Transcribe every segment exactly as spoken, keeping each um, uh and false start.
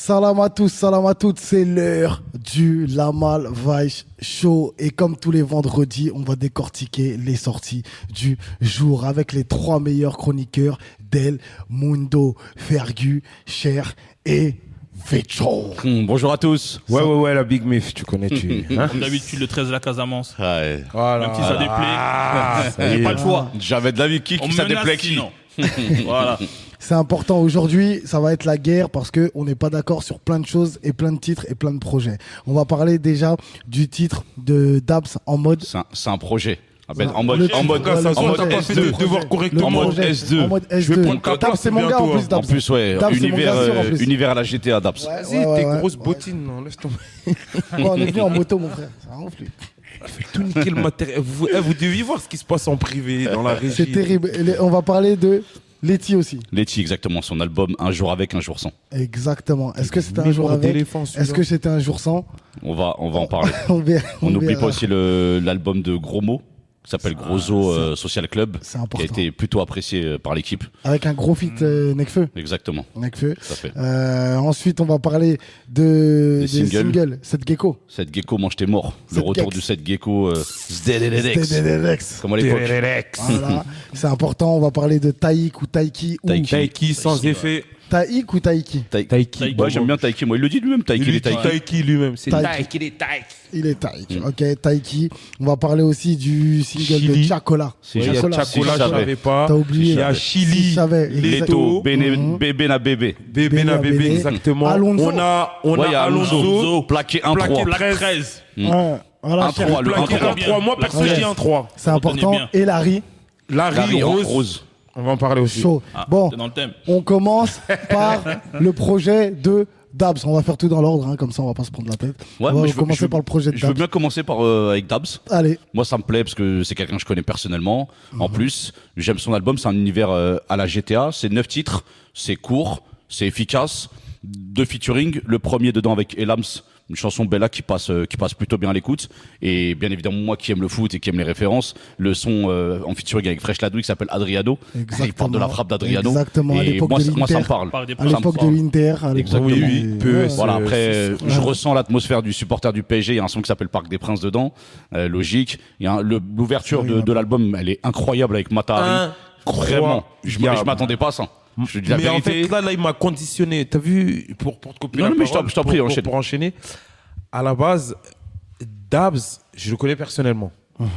Salam à tous, salam à toutes, c'est l'heure du Lamal Vice Show et comme tous les vendredis, on va décortiquer les sorties du jour avec les trois meilleurs chroniqueurs Del Mundo, Fergu, Cher et Vecho. Mmh, bonjour à tous. Ouais, ouais, ouais, la Big Miff, tu connais, tu. Hein Comme d'habitude, le treize de la Casamance. Ouais. Voilà. Même si ça déplaît, Ah, ça y j'ai est. pas le choix. J'avais de la vie qui, On qui ça menace déplaît qui. sinon. Voilà. C'est important aujourd'hui, ça va être la guerre parce que on n'est pas d'accord sur plein de choses et plein de titres et plein de projets. On va parler déjà du titre de Dabs en mode. C'est un, c'est un projet. Appelle, Le en mode, titre, en mode, ouais, le ça, en mode t'as pas S fait deux. de devoir correctement. En mode projet, S deux. En mode S deux. Je vais prendre ta Dabs, place c'est mon gars en bientôt, plus, hein. Dabs. En plus, ouais, Dabs, c'est mon univers, gars sûr, en euh, plus. univers à la G T A Dabs. Ouais, Vas-y, ouais, ouais, tes ouais. grosses bottines, non, laisse tomber. Bon, on est venu en moto, mon frère. Ça rend flûte. Tout niquer le matériel. Vous, eh, vous deviez voir ce qui se passe en privé, dans la régie. C'est terrible. Et les- On va parler de Letty aussi. Letty, exactement, son album Un jour avec, un jour sans. Exactement. Est-ce que c'était un Mémoire jour avec d'éléphant, celui-là. Est-ce que c'était un jour sans On va, on va en parler. On verra. On n'oublie verra. pas aussi le, l'album de Gros Mots, qui s'appelle Gros Zo euh, Social Club, c'est qui important. a été plutôt apprécié euh, par l'équipe. Avec un gros feat euh, Nekfeu. Exactement, Nekfeu. tout à fait. Euh, ensuite, on va parler de Des des singles. singles. Cette gecko. Cette gecko mange tes morts. Le Cette retour gex. du set gecko, euh, Zdelededex. Dededex. Comme à l'époque. Télélex. Voilà. C'est important. On va parler de Taïk ou Taiki ou Taiki. Taiki sans effet. Taïk ou Taiki. Tai- Taiki. Ouais, j'aime bien Taiki. Moi, il le dit lui-même, Taiki. Il Il est est Taiki. Taiki. Taiki lui-même. C'est Taiki. Taiki, il est Taiki. Il est Taïk. Mm. Ok, Taiki. On va parler aussi du single Chili. de Chacola. Si Il y a Chacola, Chacola, si je j'avais. savais pas. T'as oublié. Il y a Si Chili, je savais, Leto, Bene- Mhm. Bébé na bébé. Bébé na Bébé. bébé, exactement. Alonso. On a, on Ouais, il y a a Alonso. Alonso, plaqué un plaqué trois. treize. treize. Mm. Ouais. Voilà, Un cher. trois, le Plaqué un trois. un trois. Moi, perso, je dis un trois. C'est Retenez important. bien. Et Larry, Larry, Larry Rose. Rose. On va en parler aussi. chaud. Ah, Bon, t'es dans le thème. on commence par le projet de Dabs. On va faire tout dans l'ordre, hein, comme ça on va pas se prendre la tête. Ouais, on moi, va je veux- commencer je veux- par le projet de Je veux Dabs. bien commencer par, euh, avec Dabs. Allez, Moi, ça me plaît parce que c'est quelqu'un que je connais personnellement. Mhm. En plus, j'aime son album. C'est un univers euh, à la G T A. C'est neuf titres. C'est court. C'est efficace. Deux featuring. Le premier dedans avec Elams. Une chanson Bella qui passe, euh, qui passe plutôt bien à l'écoute. Et bien évidemment, moi qui aime le foot et qui aime les références, le son euh, en featuring avec Fresh Ladouille qui s'appelle Adriano. exactement. Il parle de la frappe d'Adriano. Exactement, à Et l'époque moi, de ça- moi, ça me l'Inter. parle. Par des À Ça me l'époque de parle. l'Inter. à l'époque Exactement. Oui, de- oui, P E S. Ouais. Voilà, Euh, après, euh, c'est- je ouais. ressens l'atmosphère du supporter du P S G. Il y a un son qui s'appelle Parc des Princes dedans. Euh, logique. Il y a un- le- l'ouverture C'est de, vrai, de l'album, elle est incroyable avec Matahari. Vraiment. Je m- je m'attendais pas à ça. Je te dis la Mais vérité. en fait, là, là, il m'a conditionné. T'as vu, pour, pour te couper Non, la non, mais je t'en- parole, je t'en prie, pour, enchaîne. pour, pour enchaîner. À la base, Dabs, je le connais personnellement.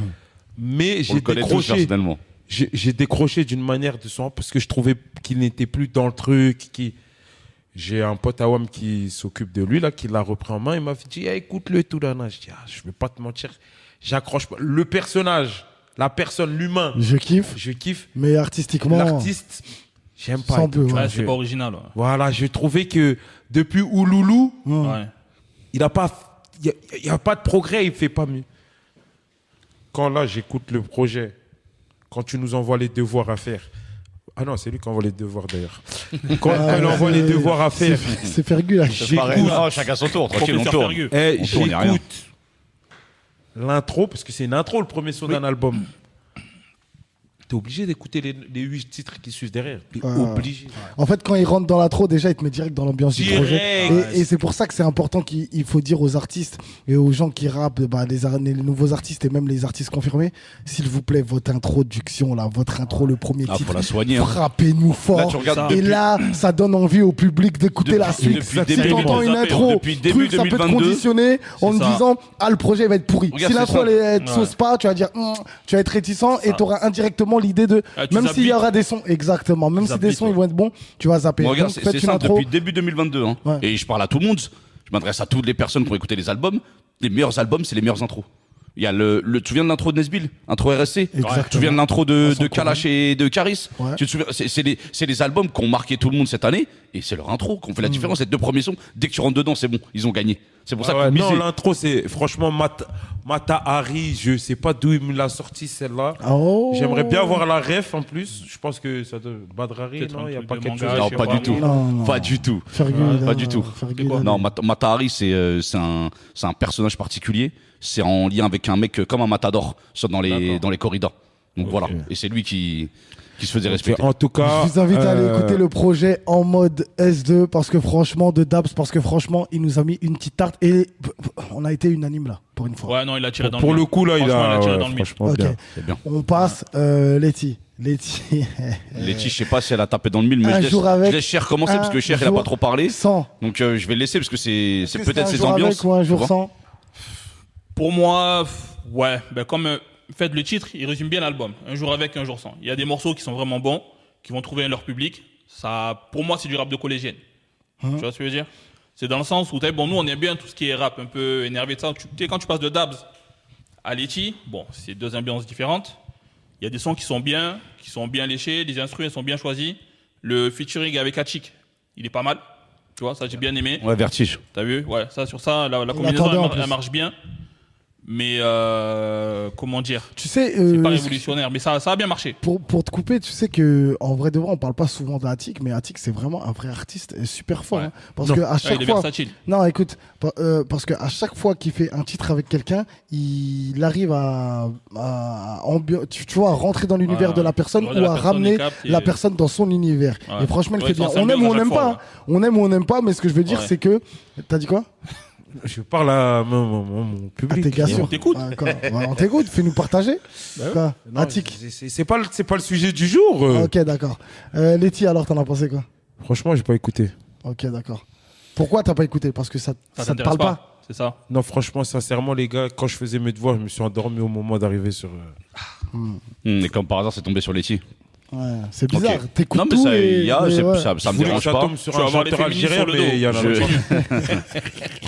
Mais on j'ai le connaît tous décroché. personnellement. J'ai j'ai décroché d'une manière de son parce que je trouvais qu'il n'était plus dans le truc. Qui... J'ai un pote à Wam qui s'occupe de lui, là, qui l'a repris en main. Il m'a dit, ah, écoute-le et tout. Là, là. Je dis, ah, je vais pas te mentir. J'accroche pas. Le personnage, la personne, l'humain, Je kiffe, je kiffe. mais artistiquement, L'artiste, j'aime pas. Sans et tout, peu, tu vois, Ouais, je- c'est pas original. ouais. Voilà, j'ai trouvé que depuis Ouloulou, Ouais. il a pas, il y a, il y a pas de progrès, il fait pas mieux. Quand là, j'écoute le projet, quand tu nous envoies les devoirs à faire. Ah non, c'est lui qui envoie les devoirs d'ailleurs. Quand, Ah, quand il envoie les c'est- devoirs à faire, c'est c'est Fergu là. j'écoute, Ah, chacun son tour. Tranquille, on Professeur tourne. Fergu. eh, On tourne, y a rien. j'écoute l'intro, parce que c'est une intro, le premier son d'un album. T'es obligé d'écouter les, les huit titres qui suivent derrière. T'es Ouais. obligé. En fait, quand il rentre dans l'intro, déjà, il te met direct dans l'ambiance du Direct. projet. Et, et c'est pour ça que c'est important qu'il il faut dire aux artistes et aux gens qui rappent, bah, les, ar- les nouveaux artistes et même les artistes confirmés, s'il vous plaît, votre introduction, là, votre intro, le premier Ah, titre, faut la soigner. hein. frappez-nous Là, fort. tu regardes et depuis- là, ça donne envie au public d'écouter Depuis- la suite. depuis Si début t'entends une deux mille vingt-deux, intro, depuis début truc, ça peut te deux mille vingt-deux, conditionner en te ça. disant, ah, le projet va être pourri. Regarde, si c'est l'intro, ça. elle te sauce pas, tu vas dire, Hum tu vas être réticent et tu auras indirectement l'idée de, Ah, tu même zappes s'il y vite. aura des sons, exactement, même Tu si zappes des vite, sons ouais. ils vont être bons, tu vas zapper. Bon, regarde, Donc, c'est faites c'est une simple, intro. depuis début deux mille vingt-deux. Hein. Ouais. Et je parle à tout le monde. Je m'adresse à toutes les personnes pour écouter les albums. Les meilleurs albums, c'est les meilleures intros. Il y a le, le, tu te souviens de l'intro de Nesbill, intro R S C. Exactement. Tu te souviens de l'intro de, Vincent de Kalash et de Caris. Ouais. Tu te souviens, c'est, c'est les, c'est les albums qui ont marqué tout le monde cette année. Et c'est leur intro qui ont fait la différence. Les deux premiers sons, dès que tu rentres dedans, c'est bon. Ils ont gagné. C'est pour ça Ah qu'on ouais, non, misait. l'intro, c'est franchement Mata, Mata Hari. Je sais pas d'où il me l'a sorti celle-là. Oh. J'aimerais bien voir la ref en plus. Je pense que ça doit. Badrari, Peut-être non, un il n'y a truc pas de quelque manga, chose. je Non, sais pas pas. du tout. Non, non. Pas du tout. Fergie, Ouais, là, pas du tout. Fergie, là, Non, Mat- Matahari, c'est euh, c'est un, c'est un personnage particulier. C'est en lien avec un mec euh, comme un matador sur- dans les, D'accord. dans les corridas. Donc Ok. voilà. Et c'est lui qui, qui se faisait Ok, respecter. En tout cas. Je vous invite à aller euh, écouter le projet en mode S deux parce que franchement, de Dabs, parce que franchement, il nous a mis une petite tarte et on a été unanime là, pour une fois. Ouais, non, il a tiré dans Pour le le mille. coup, là, il Franchement, a. il a tiré ouais, dans le mille. franchement, Ok, bien. C'est bien. on passe, euh, Letty. Letty. Letty, je sais pas si elle a tapé dans le mille, mais Un je laisse, jour avec, je laisse Cher commencer parce que un Cher, il a jour pas trop parlé. sans. Donc euh, je vais le laisser parce que c'est c'est Est-ce que peut-être un ses jour ambiances. avec ou un tu jour vois. sans. Pour moi, pff, ouais, ben comme euh, fait le titre, il résume bien l'album. Un jour avec, un jour sans. Il y a des morceaux qui sont vraiment bons, qui vont trouver leur public. Ça, pour moi, c'est du rap de collégienne. Hein? Tu vois ce que je veux dire? C'est dans le sens où, t'as- bon, nous, on aime bien tout ce qui est rap, un peu énervé de ça. Tu tu sais, quand tu passes de Dabs à Letty, bon, c'est deux ambiances différentes. Il y a des sons qui sont bien, qui sont bien léchés, les instruments sont bien choisis. Le featuring avec Hachik, il est pas mal. Tu vois, ça, j'ai bien aimé. Ouais, Vertige. T'as vu? Ouais, ça, sur ça, la, la On combinaison, l'attendait elle, en mar- plus. elle marche bien. Mais, euh, comment dire? Tu sais, C'est euh, pas révolutionnaire, mais ça, ça a bien marché. pour, pour te couper, tu sais que en vrai de vrai, on parle pas souvent d'Attic, mais Attic c'est vraiment un vrai artiste et super fort. Ouais. hein. parce Non. que à Ouais, chaque il est fois, versatile. non, écoute, pa- euh, parce que à chaque fois qu'il fait un titre avec quelqu'un, il arrive à, à ambi- tu, tu vois, à rentrer dans l'univers Ouais, de la personne ouais, ou de la à personne, ramener il capte et- la personne dans son univers. Ouais. Et franchement, il Ouais, fait bien. c'est en On aime ou on symbiose à n'aime chaque pas. fois, hein. On aime ou on n'aime pas, mais ce que je veux dire, Ouais. c'est que, t'as dit quoi? Je parle à mon, mon- mon- mon Ah, public. t'es gars Et on sûr. t'écoute. Ah, quoi. Ouais, on t'écoute, fais-nous partager. Quoi Non, Attic. c'est- c'est- C'est pas, le- c'est pas le sujet du jour. euh. Ok, d'accord. Euh, Letty, alors, t'en as pensé quoi? Franchement, j'ai pas écouté. Ok, d'accord. Pourquoi t'as pas écouté? Parce que ça, Ça ça te t'intéresse parle pas. pas? C'est ça? Non, franchement, sincèrement, les gars, quand je faisais mes devoirs, je me suis endormi au moment d'arriver sur. euh, Hum, et comme par hasard, c'est tombé sur Letty. Ouais, c'est bizarre. Ok. T'écoutes Non, mais tout ça, et- il y a, mais c'est- ouais. ça, ça me je voulais dérange que ça pas. tombe sur Tu vas un avoir les chanteur féministes algérien, sur le mais dos. il y en a Je-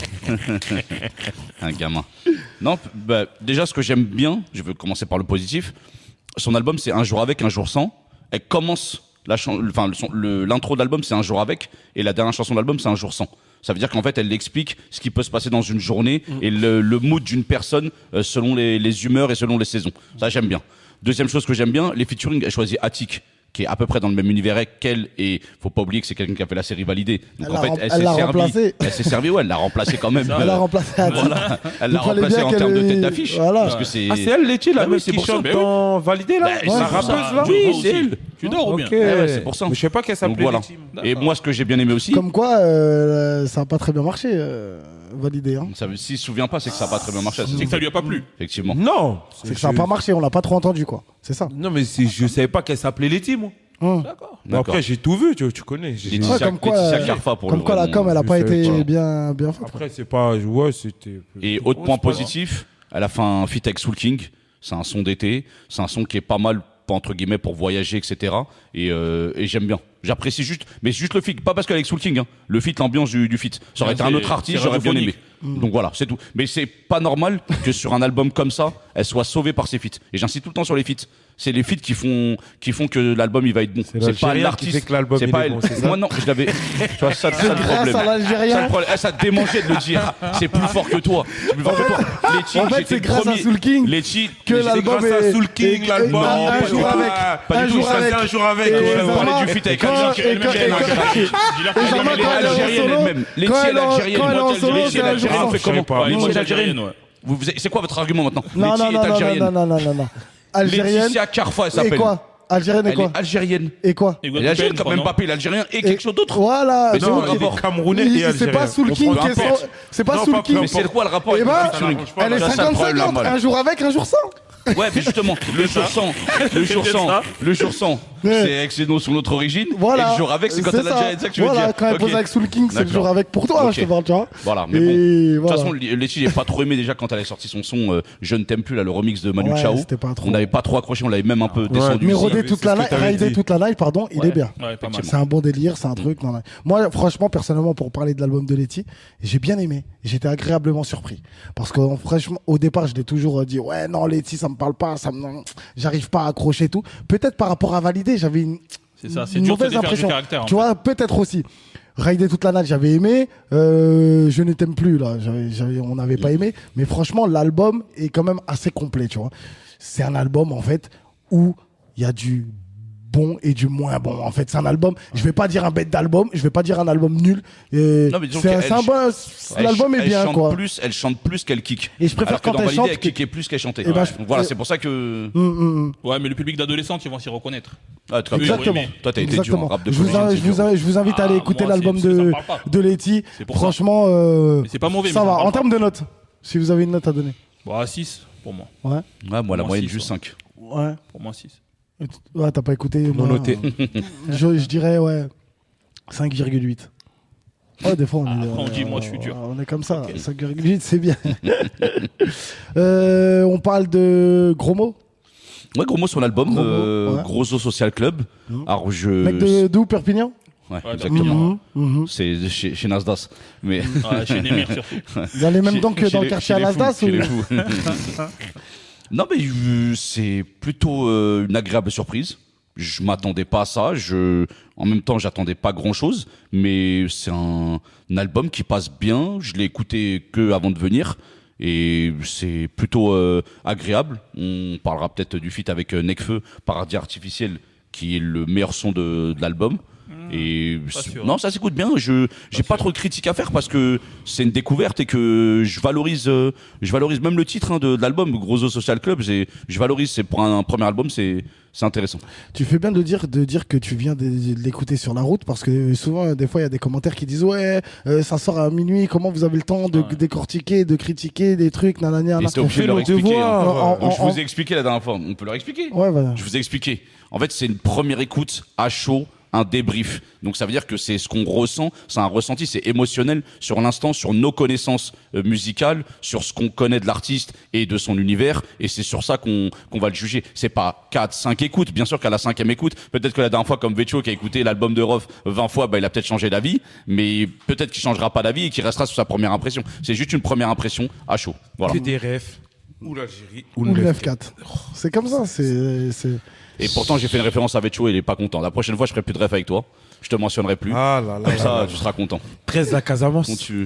pas. Un gamin. Non, p- bah, déjà, ce que j'aime bien, je veux commencer par le positif. Son album, c'est Un jour avec, un jour sans. Elle commence, la chan- enfin, le son- le- l'intro de l'album, c'est Un jour avec, et la dernière chanson de l'album, c'est Un jour sans. Ça veut dire qu'en fait, elle explique ce qui peut se passer dans une journée et le, le mood d'une personne euh, selon les, les humeurs et selon les saisons. Ça, j'aime bien. Deuxième chose que j'aime bien, les featuring, elle choisit Attic, qui est à peu près dans le même univers qu'elle, et faut pas oublier que c'est quelqu'un qui a fait la série Validée. Donc Elle en l'a fait, rem- elle elle s'est l'a servie. remplacé. Elle s'est servie, ouais, elle l'a remplacé quand même. Elle a euh, remplacé Attic. voilà. Elle l'a Il fallait remplacé bien en qu'elle termes de ait- tête d'affiche. Voilà. Parce que c'est. Ah, c'est elle, Letty, la Bah oui, meuf c'est qui pour ça. chante Bah oui. dans Validé, là Bah, La c'est pour rappeuse, ça. là Tu Oui, dors c'est aussi. elle. Tu dors ou bien? Ok. ouais, c'est pour ça. Mais je sais pas qu'elle s'appelait Donc voilà. Letty. Et moi, ce que j'ai bien aimé aussi, Comme quoi, euh, ça a pas très bien marché, euh, Validé. Hein. ça veut- s'il se souvient pas, c'est que ça a pas très bien marché. C'est que ça lui a pas plu. Effectivement. Non C'est que ça a pas marché, on l'a pas trop entendu, quoi. C'est ça. Non, mais c'est- je savais pas qu'elle s'appelait Letty, moi. Hum. D'accord. Bon, après, j'ai tout vu, tu, tu connais. J'ai- Laetitia, Ouais, comme quoi, Laetitia euh, Carfa pour Comme le quoi, vrai la com, nom. elle a je pas savais été pas. bien, bien faite. Après, c'est pas. Ouais, c'était. Et autre point c'est pas grave. positif, elle a fait un feat avec Soul King. C'est un son d'été. C'est un son qui est pas mal, entre guillemets, pour voyager, et cetera. Et, euh, et j'aime bien. J'apprécie juste, mais juste le feat, pas parce qu'elle est avec Soul King, hein. Le feat, l'ambiance du, du feat. Ça aurait Ouais, été un c'est- autre artiste, c'est j'aurais bien aimé. radiophonique. Donc voilà, c'est tout. Mais c'est pas normal que sur un album comme ça, elle soit sauvée par ses feats. Et j'insiste tout le temps sur les feats. C'est les feats qui font, qui font que l'album il va être bon. C'est C'est pas l'Algérien qui l'artiste. fait que l'album, C'est il pas est elle. bon, c'est ça Moi non, je l'avais. Tu vois, ça, ça le grâce problème. à l'Algérien. Ça, le problème. Eh, ça te démangeait de le dire. C'est plus fort que toi. C'est plus fort que toi. Letty, en fait, j'étais c'est le grâce à premier. Soul King Letty, que mais l'album grâce à est- Soul King, est- l'album. est- Non, un pas jour du tout. avec, Pas un du tout, jour ça, avec. un jour avec. Et ouais, on ouais. parlait Zama, du feat avec quand- Algérie. et quand- et quand- Dis-leur Et qu'elle Zama, est quand elle est en algérienne solo, elle-même. Letty, quand elle elle est est en- algérienne. quand elle est en solo, Letty, c'est elle est un jour algérienne. sans. On fait comment pas. Letty, Ouais, elle est moi, algérienne. algérienne, ouais. Vous- vous- C'est quoi votre argument maintenant Non, Letty non, est non, non, algérienne. non, non, non, non, non. Algérienne. Laetitia Carfa, elle Et s'appelle. quoi? Algérienne et Elle quoi? est algérienne. Et quoi? Et Elle est algérienne comme Mbappé, il est algérien et quelque chose d'autre. Voilà. Mais c'est donc, quoi le Non, il rapport est camerounais il- et C'est algérien. pas Soul King Peu qui est importe. son- C'est pas Non, Soul pas peu King. Mais c'est quoi le rapport Eh avec ben, le featuring Elle est Ça, c'est un cinquante problème, là, cinquante, mal. un jour avec, un jour sans. Ouais, mais justement, le jour sans, le jour C'est sans, ça. le jour sans, Ouais. c'est avec ses noms sur notre origine. Voilà. Et le jour avec, c'est quand elle a ça. déjà, c'est ça que tu veux Voilà, dire. quand elle Ok. pose avec Soul King, c'est le D'accord. jour avec pour toi, Ok. je te parle, tu vois. Voilà, mais bon. Et De toute voilà. façon, Letty, j'ai pas trop aimé déjà quand elle a sorti son son euh, Je ne t'aime plus, là, le remix de Manu Ouais, Chao. c'était pas trop. On n'avait pas trop accroché, on l'avait même un peu descendu. Mais aussi. Rodé c'est toute ce la que night, t'avais Rider dit. toute la night, pardon, il Ouais. est bien. Ouais, pas mal. C'est un bon délire, c'est un truc. non, non. Moi, franchement, personnellement, pour parler de l'album de Letty, j'ai bien aimé. J'étais agréablement surpris. Parce que, franchement, au départ, je l'ai toujours dit, ouais, non, Letty, ça me parle pas, ça me, j'arrive pas à accrocher et tout. Peut-être par rapport à Valider, j'avais une, C'est ça, c'est une dur de se mauvaise défaire du impression. caractère. en Tu fait. vois, peut-être aussi. Rider toute la night, j'avais aimé. Euh, je ne t'aime plus, là. J'avais, j'avais, on n'avait pas aimé. Mais franchement, l'album est quand même assez complet, tu vois. C'est un album, en fait, où il y a du bon et du moins bon. En fait, c'est un album. Je vais pas dire un bête d'album. Je vais pas dire un album nul. Euh, Non, mais disons c'est un, qu'elle c'est un ch- bon. Elle L'album ch- est elle bien, chante quoi. Plus, elle chante plus qu'elle kick. Et je préfère Alors que quand dans elle Validé, chante elle que- kickait plus qu'elle chantait. Eh ben, je- Donc voilà, euh, c'est pour ça que. Hum, hum, hum. Ouais, mais le public d'adolescents, ils vont s'y reconnaître. Ah, très bien. Exactement. oui, Toi, t'as été dur en Exactement. rap de Je vous, collégienne, in- c'est je, vous, dur. in- je vous invite à aller Ah, écouter moi, l'album c'est- ça de, me parle pas. de Letty. C'est pour ça. Franchement, euh, Mais c'est pas mauvais, mais ça ça me va. parle En pas. termes de notes, si vous avez une note à donner. Bon, à six pour moi. Ouais. Ouais, moi, la Moi moyenne, aussi, juste ça. cinq. Ouais. Pour moi, six. Ouais, t'as pas écouté. Non moi, noté. euh, je, je dirais, ouais, cinq virgule huit. Oh, des fois, on Ah, est. après, on dit, moi, je suis dur. On est comme ça. Ok. cinq virgule huit, c'est bien. Euh, on parle de gros mots. Ouais, gros mot sur l'album, Gros mot, euh, ouais. Gros Zoo Social Club. Mhm. Alors, je. Mec de d'où, Perpignan? Ouais, Ouais, exactement. Mhm, mhm. C'est chez, chez Nasdaq. Mais. Ouais, chez Nemir surtout. Vous allez même Chez- donc que chez dans le les- quartier chez à les fous, l'Alsace chez ou... les fous. Non, mais euh, c'est plutôt euh, une agréable surprise. Je m'attendais pas à ça. Je, en même temps, j'attendais pas grand chose, mais c'est un, un album qui passe bien. Je l'ai écouté que avant de venir et c'est plutôt euh, agréable. On parlera peut-être du feat avec euh, Nekfeu, Paradis Artificiel, qui est le meilleur son de, de l'album. Et pas c'est- sûr. non, ça s'écoute bien. Je j'ai pas sûr. trop de critiques à faire parce que c'est une découverte et que je valorise, euh, je valorise même le titre hein, de, de l'album, Gros Zoo Social Club. j'ai- Je valorise. C'est pour un, un premier album, c'est c'est intéressant. Tu fais bien de dire, de dire que tu viens de, de l'écouter sur la route parce que souvent, des fois, il y a des commentaires qui disent ouais, euh, ça sort à minuit, comment vous avez le temps de Ouais. décortiquer, de critiquer des trucs, nanana. Et nanana. c'était obligé fait de leur nos expliquer. devoirs. hein. En- en- Donc, je en- vous ai expliqué la dernière fois. On peut leur expliquer. Ouais, voilà. Je vous ai expliqué. En fait, c'est une première écoute à chaud, un débrief. Donc ça veut dire que c'est ce qu'on ressent, c'est un ressenti, c'est émotionnel sur l'instant, sur nos connaissances euh, musicales, sur ce qu'on connaît de l'artiste et de son univers. Et c'est sur ça qu'on qu'on va le juger. C'est pas quatre, cinq écoutes. Bien sûr qu'à la cinquième écoute, peut-être que la dernière fois, comme Vecchio qui a écouté l'album de Rof vingt fois, bah, il a peut-être changé d'avis. Mais peut-être qu'il changera pas d'avis et qu'il restera sur sa première impression. C'est juste une première impression à chaud. Voilà. Que des refs. Ou l'Algérie. Ou le neuf quatre. C'est comme ça, c'est. c'est- Et pourtant, j'ai fait une référence à Vecchio et il est pas content. La prochaine fois, je ferai plus de ref avec toi. Je te mentionnerai plus. Ah là là. Comme là ça, là. tu seras content. treize à Casamance. Quand tu-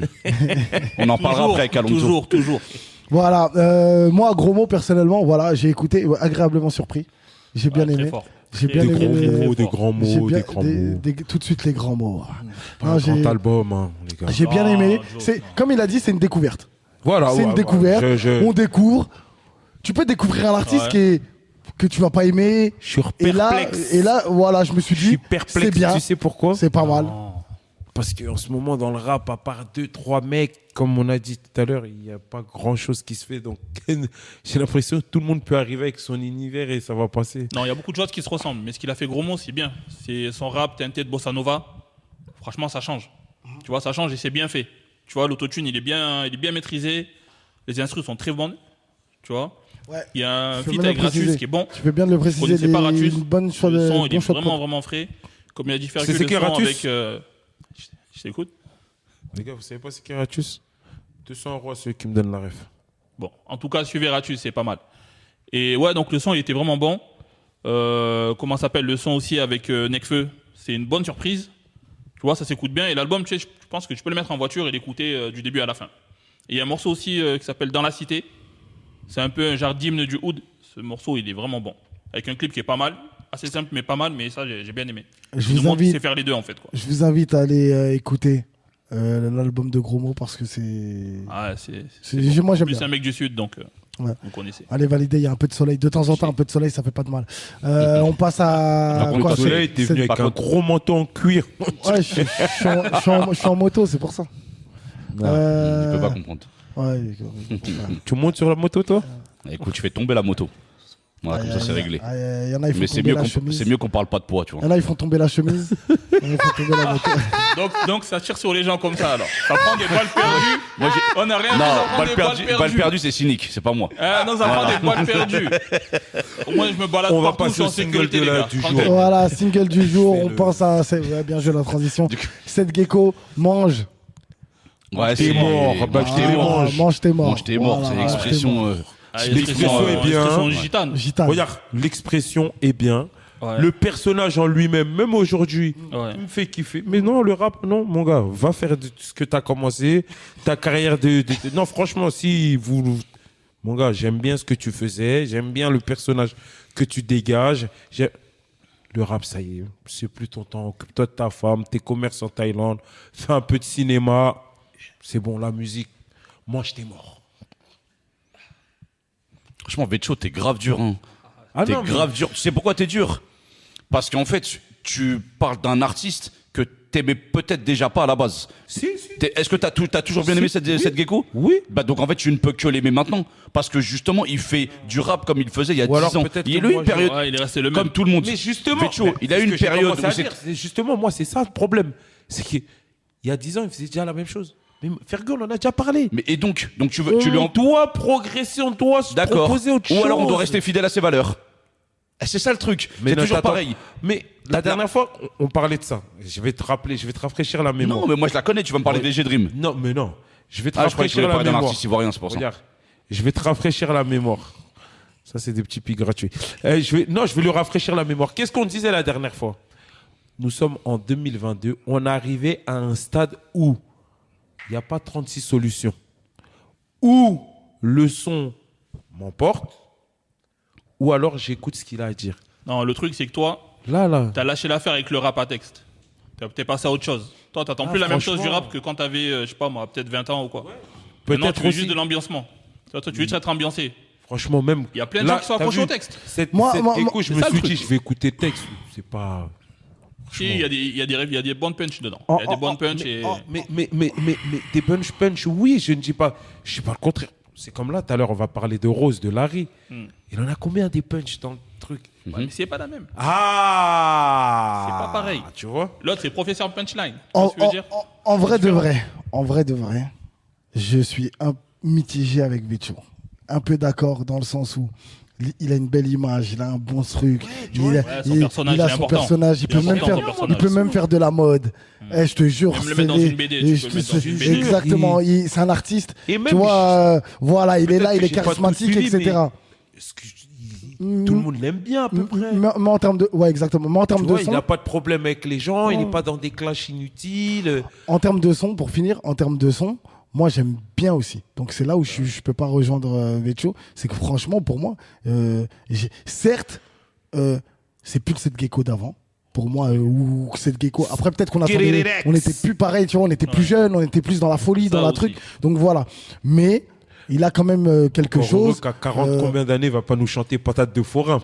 On en parlera Toujours, après avec Alonso. toujours, toujours. Voilà. euh, moi, gros mots, personnellement, voilà, j'ai écouté, ouais, agréablement surpris. J'ai bien Ouais, très aimé. fort. J'ai Très, bien Des aimé. gros les- mots, des grands j'ai mots, bien- des grands des- mots. des- tout de suite les grands mots. Pas Non, un j'ai- grand album, hein, les gars. J'ai bien Ah, aimé. Joe, C'est non. comme il a dit, c'est une découverte. Voilà, c'est ouais, une ouais, découverte. je- je- On découvre. Tu peux découvrir un artiste Ouais. qui est que tu vas pas aimer. Je suis Et là, perplexe. et là, voilà, je me suis Je suis dit, perplexe. c'est bien, Tu sais pourquoi? c'est pas mal. Parce qu'en ce moment, dans le rap, à part deux, trois mecs, comme on a dit tout à l'heure, il n'y a pas grand chose qui se fait. Donc, j'ai l'impression que tout le monde peut arriver avec son univers et ça va passer. Non, il y a beaucoup de choses qui se ressemblent, mais ce qu'il a fait gros mot, c'est bien. C'est son rap teinté de bossa nova. Franchement, ça change. Tu vois, ça change et c'est bien fait. Tu vois, l'autotune, il est bien, il est bien maîtrisé. Les instrus sont très bonnes. Tu vois. Ouais. Il y a un Faut feat bien avec le préciser. Gratus qui est bon. Tu peux bien de le Je préciser. connaissais Les, pas Ratus. une bonne choix de, Le son, il bon est choix de vraiment, prod. vraiment frais. Comme il a dit Fergus, C'est- c'est le qui son Ratus avec... euh, Je je t'écoute. Les gars, vous savez pas c'est qui Ratus? deux cents euros à ceux qui me donnent la ref. Bon, en tout cas, suivez Ratus, c'est pas mal. Et ouais, donc le son, il était vraiment bon. Euh, comment s'appelle le son aussi avec euh, Nekfeu? C'est une bonne surprise. Tu vois, ça s'écoute bien. Et l'album, tu sais, je pense que tu peux le mettre en voiture et l'écouter euh, du début à la fin. Et il y a un morceau aussi euh, qui s'appelle Dans la Cité. C'est un peu un genre d'hymne du Oud. Ce morceau, il est vraiment bon. Avec un clip qui est pas mal. Assez simple, mais pas mal. Mais ça, j'ai j'ai bien aimé. Je Il vous nous montre qu'il invite, sait faire les deux, en fait. Quoi. je vous invite à aller euh, écouter euh, l'album de Gros Mots parce que c'est. Ah, c'est c'est- c'est bon. moi, j'aime En plus, bien. c'est un mec du Sud, donc euh, Ouais. vous connaissez. Allez valider, il y a un peu de soleil. De temps en temps, un peu de soleil, ça fait pas de mal. Euh, on passe à. Par contre, quoi, le c'est- Soleil était c'est- venu avec par un contre- gros manteau en cuir. Ouais, je, suis- je suis en- je suis en- je suis en moto, c'est pour ça. Euh, Il peut pas comprendre. Ouais, Tu montes sur la moto, toi? Écoute, je fais tomber la moto. Voilà, comme ça, c'est réglé. Il y en a, ils font Mais c'est tomber mieux la qu'on chemise. c'est mieux qu'on parle pas de poids, tu Il y vois. en a, ils font tomber la chemise. Il y en a, ils font tomber la moto. Donc, donc, ça tire sur les gens comme ça, alors. Ça prend des balles perdues. Moi, j'ai- On n'a rien dit, Non, ça prend balle des perdue, balles balle perdue, c'est cynique, c'est pas moi. Ah, non, ça prend des balles perdues. Au moins, je me balade On va partout, je passer suis en au single sécurité, de les la- gars. du jour. Tranquille. Voilà, single du jour. On Fais-le. pense à. c'est- ouais, bien joué la transition. Cette gecko mange. Ouais, T'es c'est mort, bah, mange je tes t'ai morts. mort. Mange, mange tes morts. Mange tes morts, Voilà, c'est mange tes l'expression. morts. euh, Ah, L'expression euh, est bien. l'expression gitane. Gitane. Regarde, l'expression est bien. Ouais. Le personnage en lui-même, même aujourd'hui, Ouais. il me fait kiffer. Mais non, le rap, non, mon gars, va faire de- ce que tu as commencé, ta carrière de, de- de- Non, franchement, si vous... Mon gars, j'aime bien ce que tu faisais, j'aime bien le personnage que tu dégages. J'ai- le rap, ça y est, c'est plus ton temps. Occupe-toi de ta femme, tes commerces en Thaïlande, fais un peu de cinéma. C'est bon, la musique, mange tes morts. Franchement, Vecho, t'es grave dur. Hein. Ah t'es non, mais- grave dur. Tu sais pourquoi t'es dur? Parce qu'en fait, tu, tu parles d'un artiste que t'aimais peut-être déjà pas à la base. Si, si. T'es- Est-ce que t'as tout- t'as toujours bien Si, aimé cette, oui. cette gecko? Oui. Bah donc en fait, tu ne peux que l'aimer maintenant. Parce que justement, il fait du rap comme il faisait il y a Ou alors dix ans. peut-être Il a que eu moi, une je- période, Ouais, il est resté le même. comme tout le monde. Mais justement, Vecho, mais il a c'est eu ce une que j'ai période commencé où à c'est... dire. C'est justement, moi, c'est ça le problème. C'est qu'il y a dix ans, il faisait déjà la même chose. Mais Fergal, on en a déjà parlé. Mais et donc, donc tu veux, tu lui On en... doit progresser, on doit se D'accord. proposer autre chose. Ou alors on doit rester fidèle à ses valeurs. Et c'est ça le truc. Mais C'est non, toujours attends. pareil. Mais la dernière fois, on on parlait de ça. Je vais te rappeler, je vais te rafraîchir la mémoire. Non, mais moi je la connais. Tu vas me parler Ouais. de G Dream. Non, mais non. Je vais te Ah, je croyais que tu rafraîchir voulais la parler d'un mémoire. artiste ivoirien, c'est pour ça. Regarde, je vais te rafraîchir la mémoire. Ça, c'est des petits pics gratuits. Eh, je vais... Non, je vais lui rafraîchir la mémoire. Qu'est-ce qu'on disait la dernière fois? Nous sommes en deux mille vingt-deux. On est arrivé à un stade où il n'y a pas trente-six solutions. Où le son m'emporte, ou alors j'écoute ce qu'il a à dire. Non, le truc, c'est que toi, Là, là. t'as lâché l'affaire avec le rap à texte. T'es t'es passé à autre chose. Toi, t'attends Ah, plus la même chose du franchement. rap que quand t'avais, euh, je sais pas moi, peut-être vingt ans ou quoi. Maintenant, Peut-être tu veux aussi. juste de l'ambiancement. Toi, toi, tu veux juste être ambiancé. Franchement, même. Il y a plein de Là, gens qui sont t'as accrochés vu, au texte. Cette, Moi- cette moi- écho, moi- je c'est me ça, le suis truc. dit, je vais écouter le texte. C'est pas. Si, il y a des, il y a des, il y a des bonnes punch dedans. Oh, Il y a des oh, bonnes oh, punch mais, et. oh, mais, mais, mais, mais, mais des punch punch, oui, je ne dis pas. Je dis pas le contraire. C'est comme là, tout à l'heure, on va parler de Rose, de Larry. Hmm. Il en a combien des punch dans le truc? Ouais, mais c'est pas la même. Ah C'est pas pareil. Tu vois? L'autre, c'est professeur punchline. Tu vois En, ce que je veux en- dire en- en vrai de vrai, en vrai de vrai, je suis un mitigé avec Vecho. Un peu d'accord dans le sens où il- il a une belle image, il a un bon truc, il, vois. a- Ouais, son il- personnage, il a il est son important. personnage, il Il est peut même important, faire, son il personnage. peut même faire de la mode. Eh, je te jure, Même le c'est mettre dans les- une B D, tu et peux je le te- mettre dans une B D. exactement, il- c'est un artiste. Et même, Tu vois, euh, voilà, il est peut-être là, il que est j'ai pas tout charismatique, suivi, et cetera. Est-ce que je- il- tout le monde l'aime bien à peu près. Mais, mais en termes de, ouais, exactement. Mais en termes Tu de vois, il son, n'a pas de problème avec les gens, il Non. n'est pas dans des clashs inutiles. en termes de son, pour finir, en termes de son, moi j'aime bien aussi. Donc c'est là où je, je peux pas rejoindre euh, Vecho, c'est que franchement pour moi, euh, j'ai- certes, euh, c'est plus le Seth Gecko d'avant. Pour moi, euh, ou Seth Gecko. Après peut-être qu'on attendait, Skirirex. on était plus pareil, tu vois, on était plus Ouais. jeunes, on était plus dans la folie, Ça dans la aussi. truc. Donc voilà. Mais il a quand même euh, quelque Heureusement chose. qu'à quarante euh, combien d'années, il va pas nous chanter patate de forain.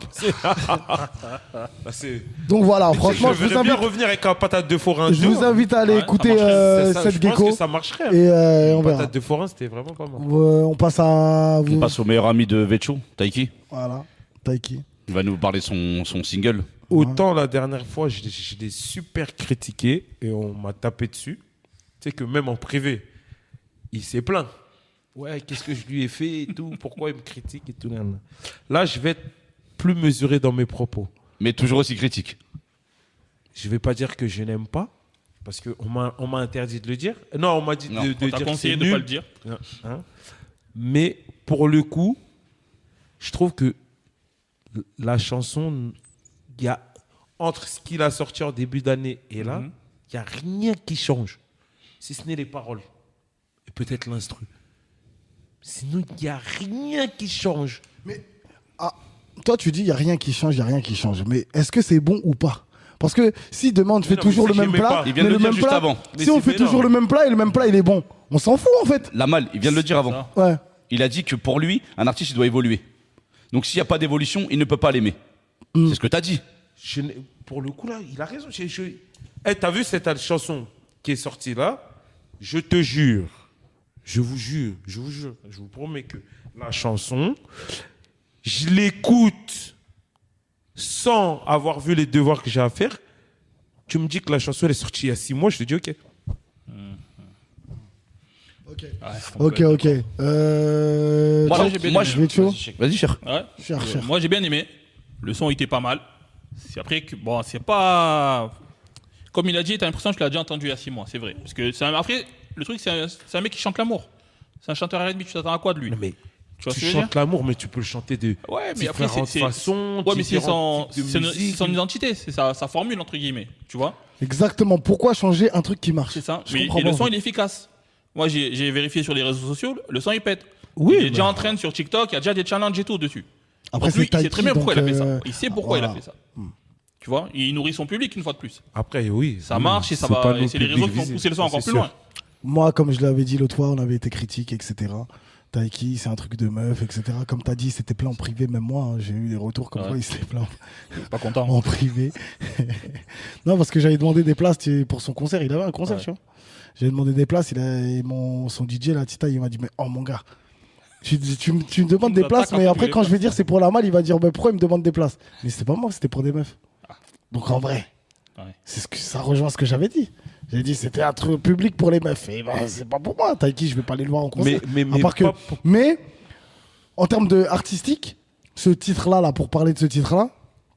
Bah, c'est- Donc voilà, franchement, je je vous voudrais bien invite, revenir avec un patate de forain. je vous invite à aller Ouais, écouter ça marcherait. euh, C'est ça, Seth je pense Gecko que ça marcherait. et euh, on verra. Patate de forain, c'était vraiment pas mal. Euh, on passe à vous. On passe au meilleur ami de Vecho, Taiki. Voilà, Taiki. Il va nous parler de son, son single. Autant la dernière fois, je, l'ai- je l'ai super critiqué et on m'a tapé dessus. Tu sais que même en privé, il s'est plaint. Ouais, qu'est-ce que je lui ai fait et tout, pourquoi il me critique et tout. nan, nan. Là, je vais être plus mesuré dans mes propos. Mais toujours aussi critique. Je vais pas dire que je n'aime pas, parce qu'on m'a on m'a interdit de le dire. Non, on m'a dit Non, de, de On t'a dire que conseillé c'est de nul. pas le dire. Hein. Mais pour le coup, je trouve que la chanson, il y a entre ce qu'il a sorti en début d'année et là, il Mhm. n'y a rien qui change, si ce n'est les paroles et peut-être l'instru. Sinon, il n'y a rien qui change. Ah, toi, tu dis, il n'y a rien qui change, il n'y a rien qui change. Mais est-ce que c'est bon ou pas? Parce que si demain on te fait non, toujours mais le c'est même que j'aimais plat, pas. Il vient de mais le le dire même juste plat, avant. Mais si on c'est fait énorme. toujours le même plat et le même plat il est bon, on s'en fout en fait. La malle, il vient de le dire avant. Ça. Ouais. Il a dit que pour lui, un artiste, il doit évoluer. Donc s'il n'y a pas d'évolution, il ne peut pas l'aimer. Mm. C'est ce que tu as dit. Je n'ai- pour le coup, là, il a raison. Je, je... Eh, t'as vu cette chanson qui est sortie là? Je te jure, je vous jure, je vous jure, je vous promets que la chanson, je l'écoute sans avoir vu les devoirs que j'ai à faire. Tu me dis que la chanson elle est sortie il y a six mois, je te dis ok. Ok, Ouais, on ok. peut- ok. Euh... Moi, Moi, alors, j'ai bien moi, aimé. je- Vecho Vas-y, cher. Ouais. Cher, Euh, cher. Moi, j'ai bien aimé. Le son était pas mal. C'est après que, bon, c'est pas. Comme il a dit, t'as l'impression que je l'ai déjà entendu il y a six mois, c'est vrai. Parce que c'est un- après, le truc, c'est un, c'est un mec qui chante l'amour. C'est un chanteur R and B, tu t'attends à quoi de lui? Non, mais Tu vois ce tu que je veux chantes l'amour, mais tu peux le chanter de Ouais, mais après, c'est. différentes c'est- façons. Ouais, mais c'est son, différents types de c'est une- musique. c'est son identité, c'est sa, sa formule, entre guillemets. Tu vois? Exactement. Pourquoi changer un truc qui marche? C'est ça. Je Mais- comprends et le pas, son, en il est efficace. Moi, j'ai j'ai vérifié sur les réseaux sociaux, le son, il pète. Oui, il est mais- déjà en train sur TikTok, il y a déjà des challenges et tout dessus. Après, Donc lui, c'est il sait très bien Taiki, pourquoi il a fait donc, ça. euh, Il sait pourquoi il a voilà. fait ça. Tu vois, il nourrit son public une fois de plus. Après, oui. Ça oui, marche et ça c'est va. pas Et nos c'est les publics réseaux qui vont visés, pousser le son ça, encore c'est plus sûr. loin. Moi, comme je l'avais dit l'autre fois, on avait été critiques, et cetera. Taiki, c'est un truc de meuf, et cetera. Comme tu as dit, c'était plein en privé, même moi, hein, j'ai eu des retours comme Ouais. quoi il s'était plein Pas content. en privé. Non, parce que j'avais demandé des places tu sais, pour son concert. Il avait un concert, Ouais. tu vois. J'avais demandé des places. Il a, et mon, son D J, là, Tita, il m'a dit, mais oh mon gars, tu, tu, me- tu me demandes des nous places, attaques mais un peu après, les quand je vais places. dire c'est pour la malle, il va dire, mais pourquoi il me demande des places? Mais c'était pas moi, c'était pour des meufs. Donc en vrai, Ouais. c'est ce que, ça rejoint ce que j'avais dit. J'ai dit, c'était un truc public pour les meufs. Et ben, c'est pas pour moi. Taiki, je vais pas aller le voir en concert. Mais, mais, À mais, part que- pas pour- Mais, en termes de artistique, ce titre-là, là, pour parler de ce titre-là,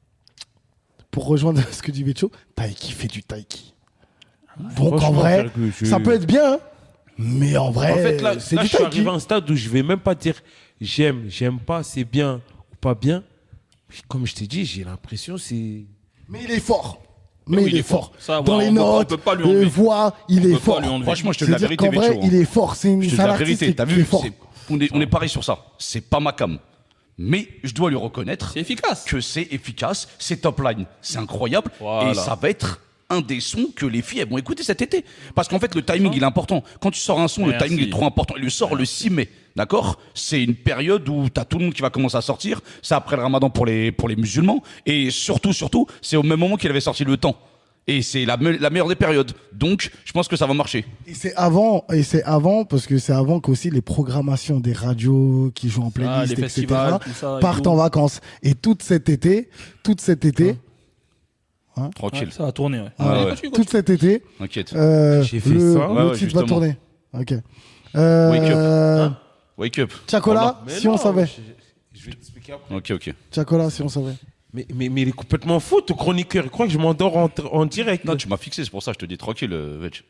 pour rejoindre ce que dit Vecho, Taiki fait du Taiki. Donc en franchement, vrai, frère, que je- ça peut être bien, hein, mais en vrai, En fait, là, c'est là, du je suis Taiki. arrivé à un stade où je vais même pas dire j'aime, j'aime pas, c'est bien ou pas bien. Comme je t'ai dit, j'ai l'impression c'est. Mais il est fort. Mais, oui, il est fort. Ça, Dans on les peut- on notes, peut pas lui les enlever. voix, il On est peut pas fort. lui enlever. Franchement, je te dis la C'est-à-dire vérité, qu'en vrai, Vecho, hein. il est fort. C'est une Je te dis c'est un la artiste vérité, qui t'as qui est vu, fort. c'est- on est, on est pareil sur ça. C'est pas ma cam. Mais je dois lui reconnaître C'est efficace. que c'est efficace, c'est top line, c'est incroyable. Voilà. Et ça va être un des sons que les filles elles vont écouter cet été. Parce qu'en fait, le timing, il est important. Quand tu sors un son, le Merci. timing est trop important. Il le sort le six mai. D'accord? C'est une période où t'as tout le monde qui va commencer à sortir. C'est après le ramadan pour les, pour les musulmans. Et surtout, surtout, c'est au même moment qu'il avait sorti Le Temps. Et c'est la, me- la meilleure des périodes. Donc, je pense que ça va marcher. Et c'est avant, et c'est avant, parce que c'est avant qu'aussi les programmations des radios qui jouent en Ah, les playlist, festivals, et cetera, tout ça. et partent tout. en vacances. Et tout cet été, tout cet été, Tranquille. Ouais, ça va tourner. Ouais. Ouais, Allez, ouais. continue, tout continue. cet été, T'inquiète. euh, J'ai fait le, ça. le Ouais, ouais, titre justement. va tourner. Ok. Euh, Wake up. euh, Wake up. Chacola, Mais si non, on savait. Je, je vais t'expliquer après. Ok, ok. Chacola, si on savait. Mais, mais, mais il est complètement fou, ton chroniqueur. Il croit que je m'endors en, en direct. Non, tu m'as fixé, c'est pour ça que je te dis tranquille, euh, Vetch.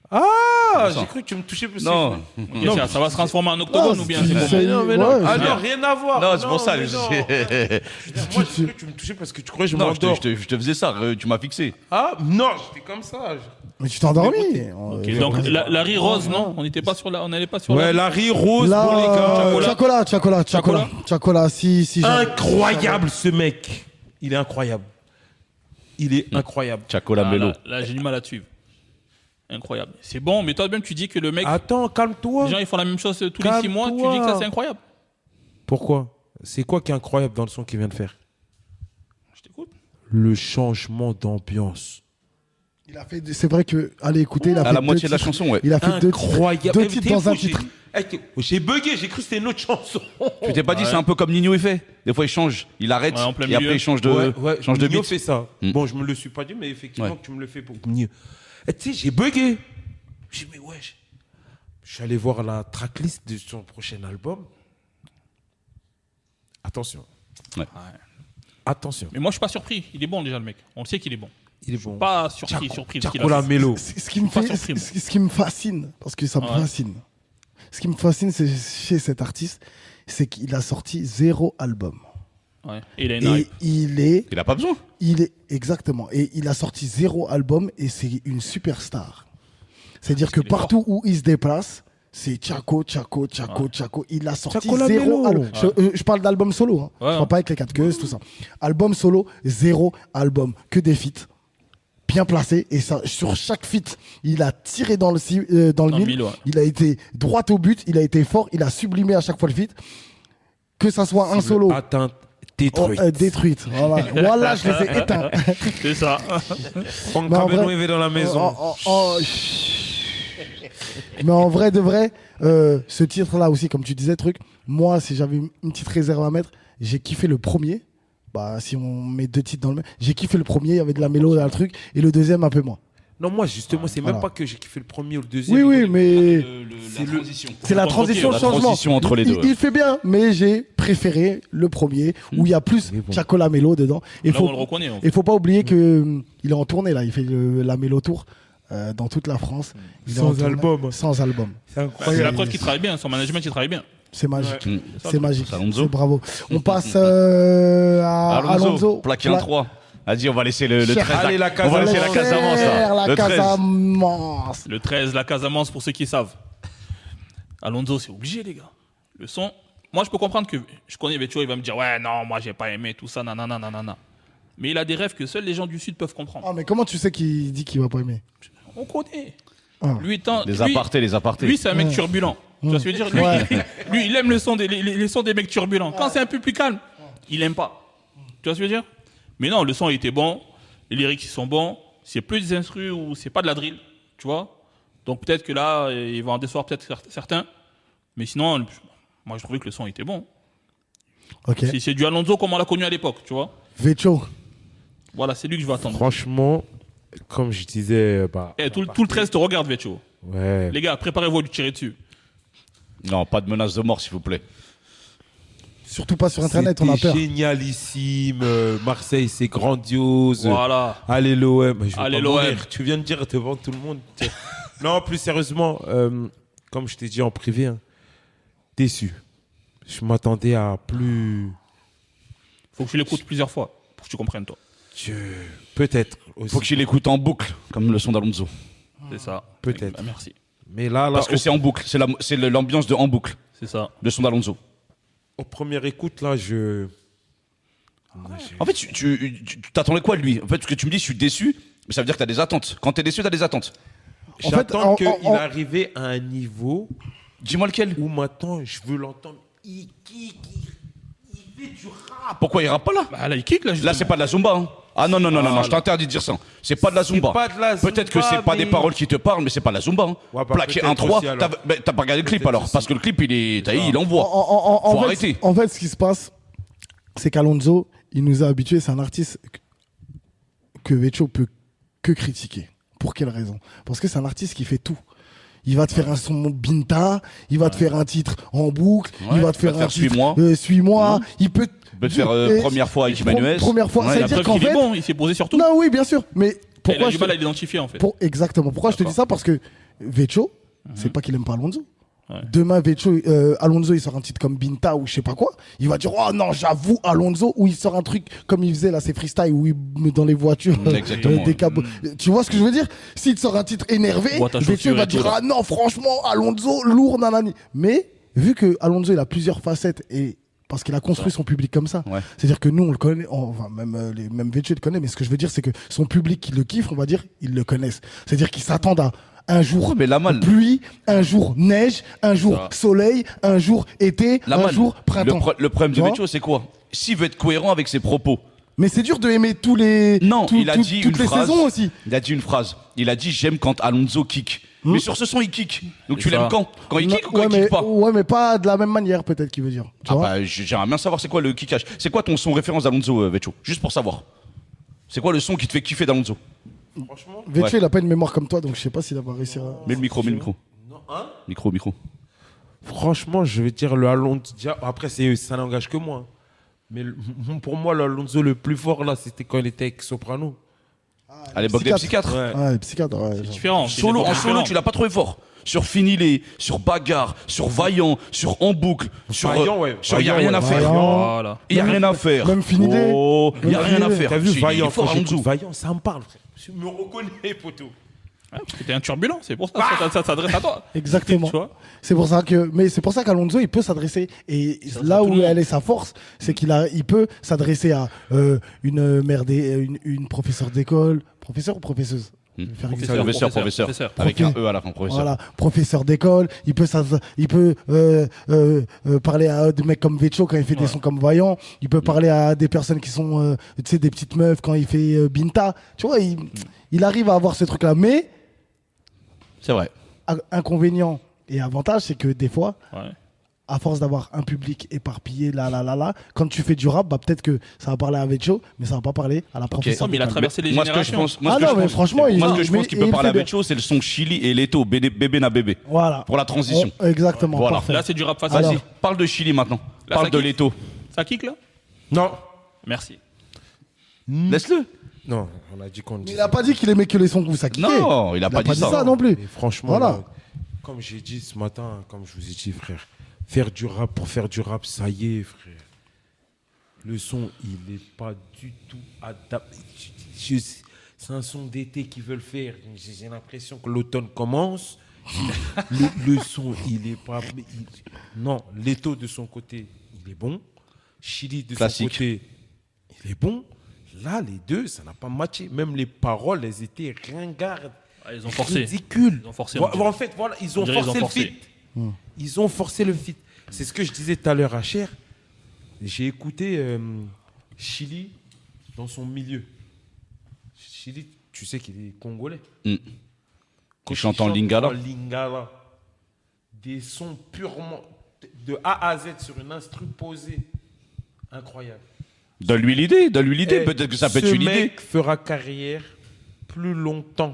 Ah, ça. j'ai cru que tu me touchais. parce que- Non. Ok, ça, ça va se transformer en octogone Non, ou bien c'est- c'est bon. c'est- Mais non, mais non. Ouais, Ah je- non, rien à voir. Non, c'est pour ça. mais je- non. Moi, j'ai cru que tu me touchais parce que tu croyais que je Non, je te, m'endors. je te- je te faisais ça, euh, tu m'as fixé. Ah, non, j'étais comme ça. Mais tu t'es endormi. Ok, Euh, donc la, la riz rose, non On n'était pas sur la, on n'allait pas sur Ouais, la. la riz rose Là, pour les gars. euh, Chacola, Chacola, Chacola, Chacola. Chacola, si, si. jamais- Incroyable ce mec. Il est incroyable. Il est incroyable. Chacola Ah, Melo. là, là, j'ai du mal à te suivre. Incroyable. C'est bon, mais toi-même tu dis que le mec, Attends, calme-toi. les gens ils font la même chose tous les six mois. Tu Calme-toi. dis que ça c'est incroyable. Pourquoi? C'est quoi qui est incroyable dans le son qu'il vient de faire? Je t'écoute. Le changement d'ambiance. Il a fait, c'est vrai que, allez écouter, il a À fait la deux moitié de la titres. chanson, ouais. Il a fait deux titres, Incroyable. deux Eh, titres t'es dans fou, un j'ai- titre. Eh, t'es- J'ai bugué, j'ai cru que c'était une autre chanson. Tu t'es pas dit, c'est un peu comme Nino il fait. Des fois, il change, il arrête, Ouais, en plein et après, milieu. il change de, Ouais, ouais, change de Nino beat. fait ça. Mm. Bon, je me le suis pas dit, mais effectivement, Ouais. que tu me le fais pour mieux. Et tu sais, j'ai bugué. J'ai dit, mais wesh. Je suis allé voir la tracklist de son prochain album. Attention. Ouais. Attention. Mais moi je suis pas surpris. Il est bon déjà le mec. On le sait qu'il est bon. Il est bon. Pas surpris, Chaco- surpris. de ce qu'il a Chacola fait. Melo. Ce ce qui me Pas fait, surpris, ce, ce qui me fascine, parce que ça me Ouais. fascine. Ce qui me fascine, c'est chez cet artiste, c'est qu'il a sorti zéro album. Ouais. Et il a une Et hype. il est, Il a pas besoin. il est exactement. Et il a sorti zéro album et c'est une superstar. C'est-à-dire que qu'il est partout où il se déplace, c'est Chaco, Chaco, Chaco, Chaco. Il a sorti Chacola zéro Melo. album. Je, euh, je parle d'album solo. Hein. Ouais, je ouais. parle pas avec les quatre queues, tout ça. Album solo, zéro album, que des feats. Bien placé et ça, sur chaque feat, il a tiré dans le, ci- euh, dans le Dans le mille. mille, ouais. Il a été droit au but, il a été fort, il a sublimé à chaque fois le feat. Que ça soit un solo Atteinte, oh, détruite. euh, détruite. Voilà. Voilà, je les ai éteints. C'est ça. Franck Mais en Cabeno vrai- est dans la maison. Oh, oh, oh, chut. Mais en vrai de vrai, euh, ce titre-là aussi, comme tu disais, truc, moi, si j'avais une petite réserve à mettre, j'ai kiffé le premier. Bah, si on met deux titres dans le même, j'ai kiffé le premier, il y avait de la mélo dans le truc, et le deuxième un peu moins. Non, moi, justement, c'est Voilà. même pas que j'ai kiffé le premier ou le deuxième. Oui, oui, mais la transition. c'est la Entre- transition, la le changement. transition entre les Il- deux, Il, ouais. fait bien, mais j'ai préféré le premier, où il y a plus Mais bon. Chacola Mélo dedans. Et Là, faut, on le reconnaît. en fait. et faut pas oublier que hum, il est en tournée là, il fait le- la Mélo Tour euh, dans toute la France. Il est Sans en tournée- album. Sans album. C'est Bah, incroyable. c'est la preuve qu'il travaille bien. Son management il travaille bien. C'est magique. Mm. C'est magique. C'est Alonso. C'est bravo. On passe euh, à Alonso, Alonso. plaqué en Pla- trois. Vas-y, on va laisser le, le Cher- treize. Allez, la on va laisser la Casamance. Casamance, Faire là. la Le treize. Casamance. Le treize, la Casamance pour ceux qui savent. Alonso, c'est obligé, les gars. Le son. Moi, je peux comprendre que je connais Vetcho, il va me dire ouais, non, moi, j'ai pas aimé tout ça, nanana, nanana. mais il a des rêves que seuls les gens du Sud peuvent comprendre. Ah, mais comment tu sais qu'il dit qu'il va pas aimer? On connaît. Ah. Lui, étant, Les lui, apartés, les apartés. lui, c'est un mec Ouais. turbulent. Tu vois ce que je veux dire lui, Ouais. lui, il aime le son des, les, les sons des mecs turbulents. Quand c'est un peu plus calme, il aime pas. Tu vois ce que je veux dire? Mais non, le son il était bon, les lyrics ils sont bons, c'est plus des instrus ou c'est pas de la drill, tu vois. Donc peut-être que là, il va en décevoir peut-être certains. Mais sinon, moi je trouvais que le son était bon. Ok. C'est, c'est du Alonso comme on l'a connu à l'époque, tu vois. Vecho. Voilà, c'est lui que je vais attendre. Franchement, comme je disais, bah, Eh, tout, le- tout le treize te regarde, Vecho. ouais. Les gars, préparez-vous à lui tirer dessus. Non, pas de menace de mort, s'il vous plaît. Surtout pas sur Internet, on a C'était peur. génialissime. euh, Marseille, c'est grandiose. Voilà. Allez l'O M. Je vais Allez pas l'O M. mourir. Tu viens de dire devant tout le monde. Non, plus sérieusement, euh, comme je t'ai dit en privé, hein, déçu. Je m'attendais à plus. Faut que tu l'écoutes plusieurs fois pour que tu comprennes, toi. Je- Peut-être aussi. Faut que tu l'écoutes en boucle, comme le son d'Alonso. C'est ça. Peut-être. Bah, merci. Mais là, là Parce que au, c'est en boucle, c'est la- c'est le- l'ambiance de en boucle, C'est ça. le son d'Alonso. au première écoute, là, je. En fait, tu, tu, tu- tu t'attendais quoi de lui? En fait, ce que tu me dis, je suis déçu, mais ça veut dire que t'as des attentes. Quand t'es déçu, t'as des attentes. En fait, J'attends en- qu'il en- en- arrive à un niveau Dis-moi lequel. où maintenant je veux l'entendre. Il, il, il, il fait du rap. Pourquoi il rappe pas là? Bah là, il kick, là, justement. Là, c'est pas de la Zumba. Hein. Ah non, non, non, non, non, Ah, je là. t'interdis de dire ça. C'est pas de la Zumba. pas de la Peut-être que Zumba, c'est pas des mais- paroles qui te parlent, mais c'est pas de la Zumba. Hein. Ouais, bah, Plaquer peut-être un trois, aussi, alors. t'as bah, t'as pas regardé le clip Peut-être alors. aussi. Parce que le clip, il est. T'as vu, il En, envoie. en- en- en Faut fait, arrêter. en fait, ce qui se passe, c'est qu'Alonso, il nous a habitués, c'est un artiste que- que Vecho peut que critiquer. Pour quelle raison? Parce que c'est un artiste qui fait tout. Il va te faire un son Binta, il va te faire un titre en boucle, Ouais, il va te il va faire te un faire titre Suis-moi. euh, Suis-moi, Mhm. il peut Il peut te faire euh, et- première fois avec pro- Emmanuel. Première fois, Ouais. ça veut La dire preuve qu'en qu'il est fait bon, il s'est posé sur tout. Non, oui, bien sûr, mais Et il pourquoi a je du te- mal à l'identifier, en fait. pour- exactement. Pourquoi je te dis D'accord. ça? Parce que Vecho, c'est pas qu'il aime pas Alonso. Ouais. Demain, Vecho, euh, Alonso, il sort un titre comme Binta ou je sais pas quoi. Il va dire, oh non, j'avoue, Alonso, ou il sort un truc comme il faisait là, c'est freestyle, où il met dans les voitures, Mm, exactement, des ouais. cabos. Tu vois ce que je veux dire? S'il te sort un titre énervé, Boîte à Vecho chaussures va et dire, tout, là. ah non, franchement, Alonso, lourd, nanani. Mais, vu que Alonso, il a plusieurs facettes et parce qu'il a construit son public comme ça. Ouais. C'est-à-dire que nous, on le connaît, on- enfin, même, euh, les, même Vecho le connaît, mais ce que je veux dire, c'est que son public qui le kiffe, on va dire, ils le connaissent. C'est-à-dire qu'ils s'attendent à un jour Ouais, mais la malle. pluie, un jour neige, un jour Ça. soleil, un jour été, La un malle. jour Le, printemps. pro- le problème de Tu vois Vecho, c'est quoi? S'il veut être cohérent avec ses propos. Mais c'est dur de aimer tous les Non, tout- il a tout- dit toutes une les phrase. saisons aussi. Il a dit une phrase. Il a dit j'aime quand Alonso kick. Mais sur ce son, il kick. Donc C'est tu l'aimes ça. quand? Quand il Non, kick ou quand ouais, il mais, kick pas? ouais, mais pas de la même manière peut-être qu'il veut dire. Tu Ah vois bah, j- j'aimerais bien savoir c'est quoi le kickage. C'est quoi ton son référence d'Alonso, euh, Vecho? Juste pour savoir. C'est quoi le son qui te fait kiffer d'Alonso? Vecho, ouais. il a pas une mémoire comme toi, donc je sais pas s'il va réussir à... Mets le micro, mets le micro. Non, hein? Micro, micro. Franchement, je vais dire le Alonso. déjà, Après, c'est, ça n'engage que moi. Mais le- pour moi, le Alonso le plus fort, là, c'était quand il était avec Soprano. À l'époque des psychiatres. Ouais. Ah, les psychiatres, ouais. genre. Différent. c'est Solo, des en époques solo, différentes. tu l'as pas trouvé fort. Sur Finilé, sur Bagarre, sur Vaillant, sur En Boucle, sur. Vaillant, euh, ouais. sur y a Vaillant, rien à ouais. faire. Vaillant. Voilà. Il y a rien à faire. Même Finilé. Oh, il y a Même rien à Finilé. faire. T'as vu Si, il est Vaillant, fort, quand j'écoute Alonso. Vaillant, ça me parle, frère. Je me reconnais, poteau. Ouais, parce que t'es un turbulent, c'est pour ça que ça, ça s'adresse à toi. Exactement. Tu vois. C'est pour ça que, mais c'est pour ça qu'Alonso il peut s'adresser et Ça, là ça, tout où le monde. elle est sa force, c'est qu'il a, il peut s'adresser à euh, une mère des, une, une professeure d'école, professeur ou professeuse. Hmm. Je vais faire Professeur, exemple. Professeur, professeur, professeur. professeur. Avec un Prof. E à la fin, professeur. Voilà, professeur d'école. Il peut, s'ad- il peut euh, euh, euh, parler à des mecs comme Vecho quand il fait des Ouais. sons comme Vaillant. Il peut parler à des personnes qui sont, euh, tu sais, des petites meufs quand il fait euh, Binta. Tu vois, il, il arrive à avoir ce truc-là. Mais C'est vrai. a- inconvénient et avantage, c'est que des fois, Ouais. à force d'avoir un public éparpillé, là, là, là, là, quand tu fais du rap, bah, peut-être que ça va parler à Vecho, mais ça va pas parler à la professeure. Non, mais il a d'école. traversé les Moi, ce que je générations. pense, moi, Ah ce que non, je mais pense- franchement, moi, il- ce que je mais- pense qu'il et peut il parler à fait bien. Vecho, c'est le son Chili et Leto, Bébé Bébé na Bébé. Voilà. Pour la transition. On- exactement. Voilà. Parfait. Là, c'est du rap Vas-y, facile. Alors. parle de Chili maintenant. Là, Parle ça de kick. Leto. Ça kick là Non. Merci. Laisse-le. Non, on a dit qu'on Mais dit il a pas dit qu'il aimait que les sons que vous saquiez. Non, il a pas dit ça. non plus. Et franchement, Voilà. là, comme j'ai dit ce matin, comme je vous ai dit, frère, faire du rap pour faire du rap, ça y est, frère. Le son, il n'est pas du tout adapté. Je- je- C'est un son d'été qu'ils veulent faire. J'ai j'ai l'impression que l'automne commence. le, le son, il n'est pas. il- non, Leto de son côté, il est bon. Chili de Classique. son côté, il est bon. Là, les deux, ça n'a pas matché. Même les paroles, elles étaient ringardes. Ah, ils ont forcé. Ridicules. Ils ont forcé. Vo- En fait, voilà, ils ont dirait, ils forcé ont le forcé. feat. Ils ont forcé le feat. C'est ce que je disais tout à l'heure à Cher. J'ai écouté euh, Chili dans son milieu. Chili, tu sais qu'il est congolais. Mm. Quand Il chante en lingala. en lingala, des sons purement de A à Z sur une instru posée. Incroyable. Donne-lui l'idée, donne-lui l'idée. Eh, Peut-être que ça peut être ce une idée. mec fera carrière plus longtemps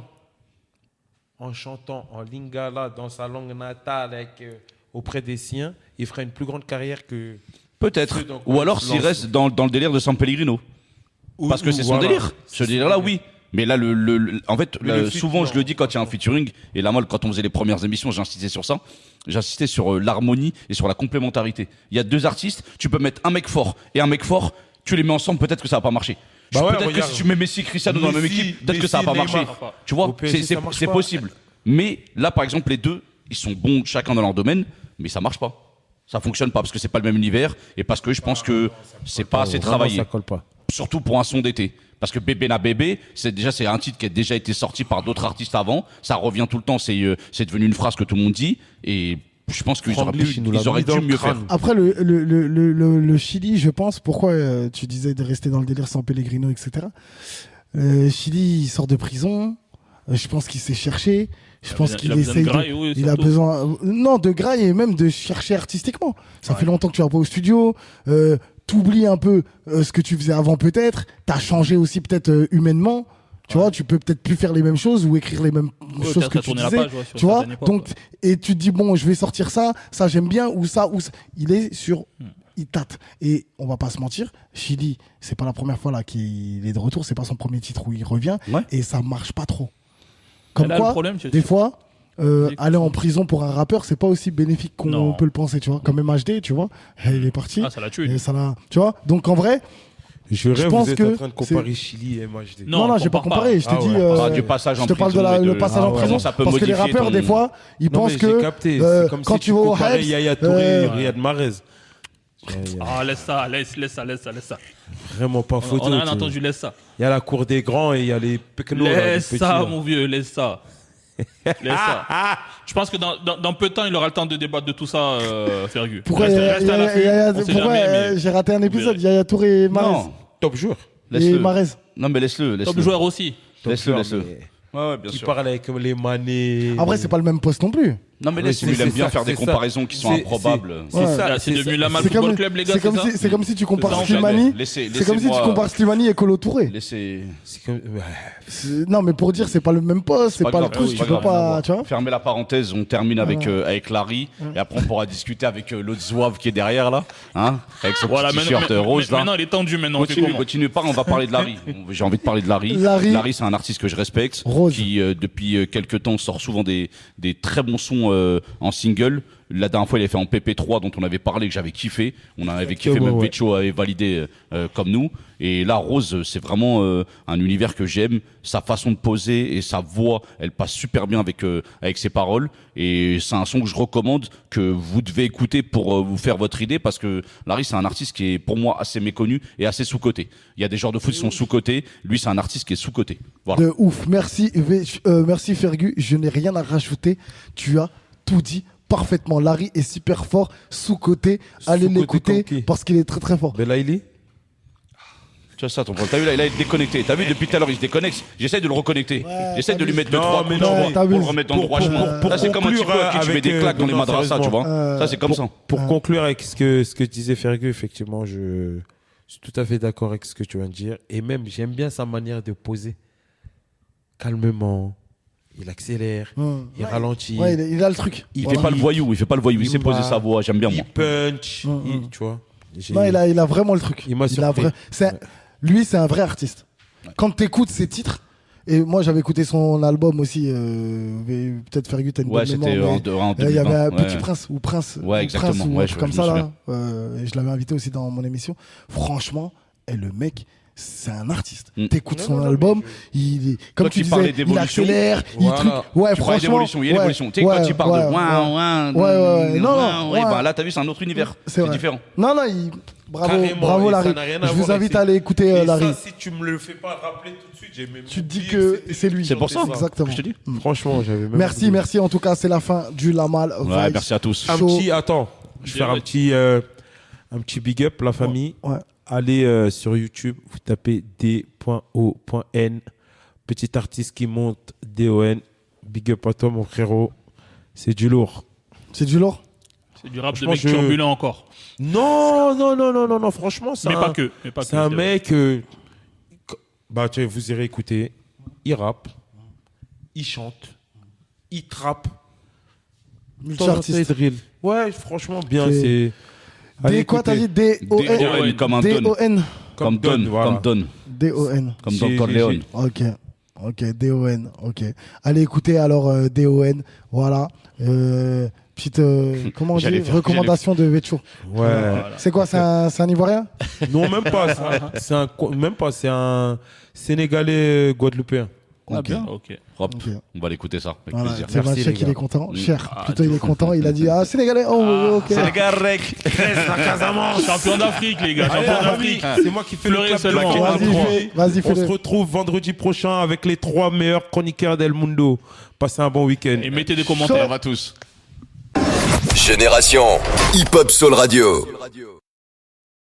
en chantant en lingala dans sa langue natale avec, euh, auprès des siens. Il fera une plus grande carrière que. Peut-être. ceux dans quoi Ou il alors se s'il lance. reste dans, dans le délire de San Pellegrino. Ou- Parce que ou c'est son voilà. délire. Ce C'est son délire-là, délire. oui. Mais là, le, le- le- en fait, Mais là, le feat, souvent, non, je le dis quand il y a un featuring, et là, moi, quand on faisait les premières émissions, j'insistais sur ça. J'insistais sur euh, l'harmonie et sur la complémentarité. Il y a deux artistes, tu peux mettre un mec fort et un mec fort, tu les mets ensemble, peut-être que ça va pas marcher. Bah ouais, peut-être regarde. que si tu mets Messi et Cristiano dans la même Messi, équipe, peut-être que Messi, ça va pas Neymar. marcher. Tu Au vois, P S G, c'est- c'est ça marche c'est pas. possible. Mais là, par exemple, les deux, ils sont bons chacun dans leur domaine, mais ça marche pas. Ça fonctionne pas parce que c'est pas le même univers et parce que je pense que c'est pas assez Vraiment, travaillé. ça colle pas. Surtout pour un son d'été. Parce que Bébé na Bébé, c'est déjà c'est un titre qui a déjà été sorti par d'autres artistes avant. Ça revient tout le temps. C'est euh, c'est devenu une phrase que tout le monde dit. Et je pense qu'ils auraient, Franglish, pu, il nous l'a ils auraient mis dans dû le mieux crâne. faire. Après, le, le, le, le, le- le Chili, je pense, pourquoi euh, tu disais de rester dans le délire sans Pellegrino, et cetera. Euh, Chili, il sort de prison. Euh, je pense qu'il s'est cherché. Je a pense besoin- qu'il il a besoin de essaye. graille, oui, il a surtout. besoin, euh, non, de graille et même de chercher artistiquement. Ça fait longtemps que tu vas pas au studio. Euh, T'oublies un peu euh, ce que tu faisais avant, peut-être. T'as changé aussi, peut-être euh, humainement. Tu vois, tu peux peut-être plus faire les mêmes choses ou écrire les mêmes Ouais, choses t'as- que t'as tu tourné la disais. page, ouais, sur tu vois, certaines époques, donc ouais. et tu te dis bon, je vais sortir ça, ça j'aime bien ou ça ou ça. Il est sur, Hmm. il tâte. Et on va pas se mentir, Chili, c'est pas la première fois là qu'il est de retour, c'est pas son premier titre où il revient Ouais. et ça marche pas trop. Comme là, quoi, le problème, c'est- des fois. euh, c'est- aller en prison pour un rappeur, c'est pas aussi bénéfique qu'on Non. peut le penser, tu vois. Comme M H D, tu vois, il est parti. Ah, ça l'a tué. Et ça l'a, tu vois. Donc en vrai, Je rêve, pense vous êtes que en train de comparer Chili et M H D. Non, non, non, on j'ai pas compare comparé. pas. Je te Ah dis, ouais. euh, Ah, du passage en je te parle de prison la- et de- le passage Ah en ouais. prison, Ça peut parce que les modifier rappeurs, ton- des fois, ils Non, pensent mais que j'ai capté. euh, C'est comme quand si tu tu vas au comparais Hype, Yaya Touré euh, et Riyad Mahrez. Ah, laisse ça, laisse, laisse ça, laisse ça, laisse ça. Vraiment pas On, photo. on a rien tu- entendu, laisse ça. Il y a la cour des grands et il y a les pecnos. là, les Laisse petits, ça, là. mon vieux, laisse ça. Laisse ça. Je pense que dans, dans, dans peu de temps, il aura le temps de débattre de tout ça, euh, Fergus. pourquoi Reste- Yaya- reste à l'affût, Yaya- on sait pourquoi, jamais, euh, mais- j'ai raté un épisode, mais- Yaya Touré et Marez. Non, Top joueur. Et laisse-le. Marez. Non, mais laisse-le. Top Laisse-le, joueur aussi. Top laisse-le. joueur, laisse-le. mais Ouais, ouais, bien Qui sûr. parle avec les manés. Après, c'est pas le même poste non plus. Non, mais Ouais, laisse-le. c'est- Il aime c'est bien ça, faire des c'est ça. comparaisons qui sont C'est- improbables. C'est Ouais. ça. Là, c'est devenu la Mal C'est Football comme, Club, les gars, c'est c'est comme ça si, c'est comme si tu compares ça, en Slimani. Laissez- C'est comme si tu laissez-moi- compares Slimani et Kolo Touré. Laissez. C'est comme- ouais. C'est- Non, mais pour dire, c'est pas le même poste, c'est pas, le grave, truc, c'est tu pas peux grave. pas, tu vois. Fermez la parenthèse, on termine avec, Ouais. euh, avec Larry, et après on pourra discuter avec euh, l'autre zouave qui est derrière là, hein, avec son Voilà, petit maintenant, t-shirt euh, rose là. maintenant, il est tendu maintenant. on fait Continue, comment continue pas, on va parler de Larry. J'ai envie de parler de Larry. Larry. c'est un artiste que je respecte, Rose. qui euh, depuis euh, quelques temps sort souvent des, des très bons sons euh, en single. La dernière fois, il avait fait en P P trois dont on avait parlé, que j'avais kiffé. On en avait kiffé, Exactement, même ouais. Vecho avait validé euh, comme nous. Et là, Rose, c'est vraiment euh, un univers que j'aime. Sa façon de poser et sa voix, elle passe super bien avec euh, avec ses paroles. Et c'est un son que je recommande, que vous devez écouter pour euh, vous faire votre idée, parce que Larry, c'est un artiste qui est pour moi assez méconnu et assez sous-coté. Il y a des genres de foot qui sont sous-cotés. Lui, c'est un artiste qui est sous-coté. Voilà. De ouf. Merci, V- euh, merci Fergus. Je n'ai rien à rajouter. Tu as tout dit parfaitement. Larry est super fort, sous-côté. Allez Sous-coté l'écouter comme qui parce qu'il est très très fort. Belaïli. Tu vois ça, ton problème. T'as vu là, il a été déconnecté. T'as vu depuis tout à l'heure, il se déconnecte. J'essaie de le reconnecter. Ouais, J'essaie de lui mettre deux, Non, trois mais coups de non, poing mais pour le t'abuses. remettre dans le Pour- droit pour- chemin. pour Ça, c'est comme un petit conclure, peu à qui tu avec, mets des euh, claques dans les non, madrasas, tu vois. Euh, Ça, c'est comme ça. Pour Ah. conclure avec ce que, ce que disait Fergus, effectivement, je suis tout à fait d'accord avec ce que tu viens de dire. Et même, j'aime bien sa manière de poser. Calmement. Il accélère. Hum. Il ralentit. Ouais, il, a- il a le truc. Il Voilà. fait pas le voyou, il fait pas le voyou. Il Il sait poser m'a- sa voix. J'aime bien, Il moi. punch. Hum, il- hum. tu vois. J'ai- Non, il a, il a vraiment le truc. Il m'a a surpris. vrai- c'est un- Lui, c'est un vrai artiste. Quand tu écoutes ses titres, et moi j'avais écouté son album aussi, euh, mais peut-être Fergus, t'as une Ouais, bonne c'était mémoire, en, mais, de- en euh, deux mille il y avait vingt. un Ouais. Petit Prince ou Prince, Ouais, ou exactement. Prince ou Ouais, un je- truc comme je me ça là. souviens. Euh, et je l'avais invité aussi dans mon émission. Franchement, et le mec, c'est un artiste. Mm. T'écoutes Non, son non, non, album, mais il est, comme Toi tu qui parlais disais, il d'évolution, accélère, il voilà. truc. Ouais, Tu parlais franchement. d'évolution, il y a ouais, l'évolution. Tu sais, ouais, quand tu parles ouais, de ouais. ouin, ouin, Ouais, ouais, ouais. Non, ouin, non, ouais, ouais. bah là, t'as vu, c'est un autre univers. C'est C'est vrai. différent. Non, non, il... bravo, Carrément, bravo et ça Larry. n'a rien à Je voir vous avec invite ses- à aller écouter euh, Et Larry. ça, si tu me le fais pas rappeler tout de suite, j'ai même Tu te dis oublié que c'était c'est lui. qui C'est pour chantait ça. Exactement. Je te dis. Franchement, j'avais même Merci, oublié. merci. En tout cas, c'est la fin du Lamal Ouais, Vice. merci à tous. Un Chaud. petit, attends, je vais faire un petit, euh, un petit big up, la famille. Ouais. Allez euh, sur YouTube, vous tapez D O N, petit artiste qui monte, D O N. Big up à toi, mon frérot. C'est du lourd. C'est du lourd. C'est du rap de Franchement, mec je- turbulent encore. Non, non, non, non, non, non, franchement, c'est Mais un, pas que. Mais pas c'est que, un vrai. mec, euh, bah, tu sais, vous irez écouter. Il rappe, il chante, il trappe. Multi-artiste. Drill. Ouais, franchement, bien. C'est- C'est. Allez D quoi t'as dit écouter. D O N. D O N, comme un don. D O N. Comme Don, voilà. comme Don, D O N. comme J'ai- Don j'ai- Corleone. Ok. Ok, D O N. Ok. Allez écouter alors euh, D O N. Voilà. Euh, petite, euh, comment on dit, J'allais faire- recommandation de Vetcho. Ouais. Voilà. C'est quoi, c'est un, c'est un Ivoirien? Non, même pas. c'est un- C'est un, même pas. C'est un Sénégalais euh, guadeloupéen. Ah, Ok. bien. Ok. Hop, Ok. on va l'écouter ça, avec Voilà, plaisir. c'est Merci, Mathieu les qu'il gars. est content. Mm. Cher, Ah, plutôt il est content. Il a dit ah Sénégalais. Oh ok. Sénégal, rec. Champion d'Afrique, les gars. Allez, Champion la d'Afrique. famille, c'est moi qui fais le Pleurez clap de la seulement. Guinée. Vas-y, fais- vas-y, On se fais-le. retrouve vendredi prochain avec les trois meilleurs chroniqueurs d'El Mundo. Passez un bon week-end. Et mettez des Au commentaires. revoir à tous. Génération Hip Hop Soul Radio.